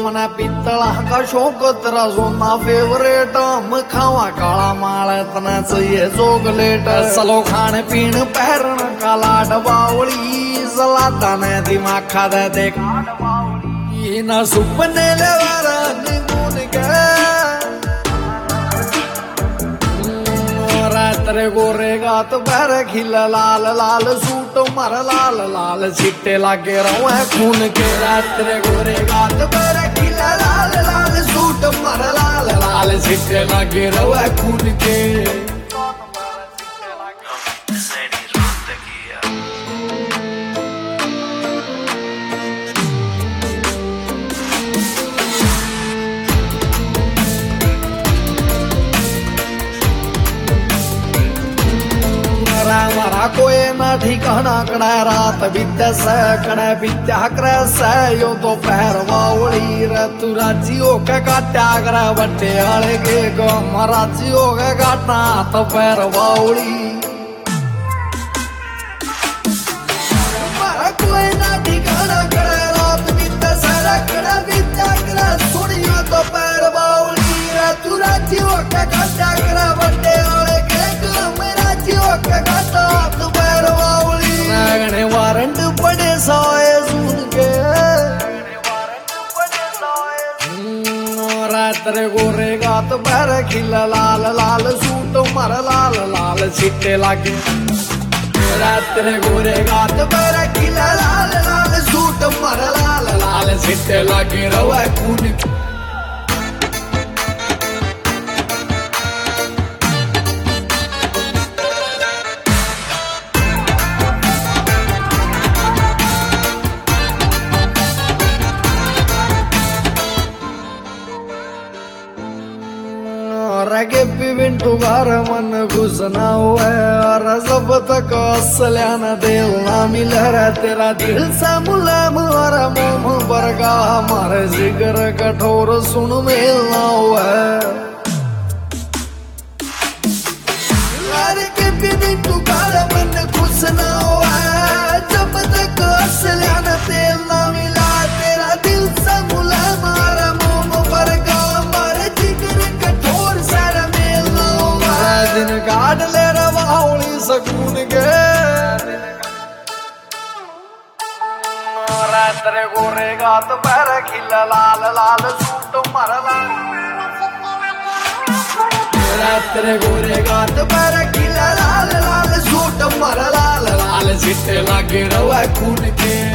मना पित्तला का शौक तेरा सोना फेवरेट हम खावा काला माल इतना चाहिए चॉकलेट सलो खाने पीने पैरण का लाड बावली सलादा ने दिमाग खा दे देख ये ना सुपने ले वाला निगुन के तेरे गोरे गात पैर खिला लाल लाल सूट मर लाल लाल छिट्टे लागे रहो है खून के तेरे गोरे गात पैर खिला लाल लाल सूट मर लाल लाल छिट्टे लागे रहो है खून के मारा कोई ना ठिकाना कड़ा रात बीते से कड़े बीत्या करे से यो तो पैर वावड़ी रे तू राजी होके काटा करे बट्टे आले के गो राजी होके काटा तो पैर वावड़ी मारा कोई ना ठिकाना कड़ा रात बीते से कड़े बीत्या करे सुनियो तो पैर वावड़ी रे तू राजी होके काटा करे बट्टे आले के गो राजी होके काटा वारंट पड़े साए सुन के रात्रे गोरे गात पैर खिला लाल लाल सूट मर लाल लाल छिट्टे लागे रात्रे गोरे गात पैर खिला लाल लाल सूट मर लाल लाल छिट्टे लागे रवा खून रगे पिंटू घर मन घुसना हुआ और सब तक असल्यान दिल ना मिल रहा तेरा दिल सा मुलायम और मोम बरगा हमारे जिगर कठोर सुन मिलना हुआ रगे पिंटू घर मन घुसना हुआ जब तक असल्यान दिल ना मिला तेरा दिल सा मुलायम और मोम बरगा दिन काट ले रवाउली सकून के रात्रे गोरे गात पैर खिला लाल लाल सूट मर लाल रात्रे गोरे गात पैर खिला लाल लाल सूट मर लाल लाल छिट्टे लागे रवा खून के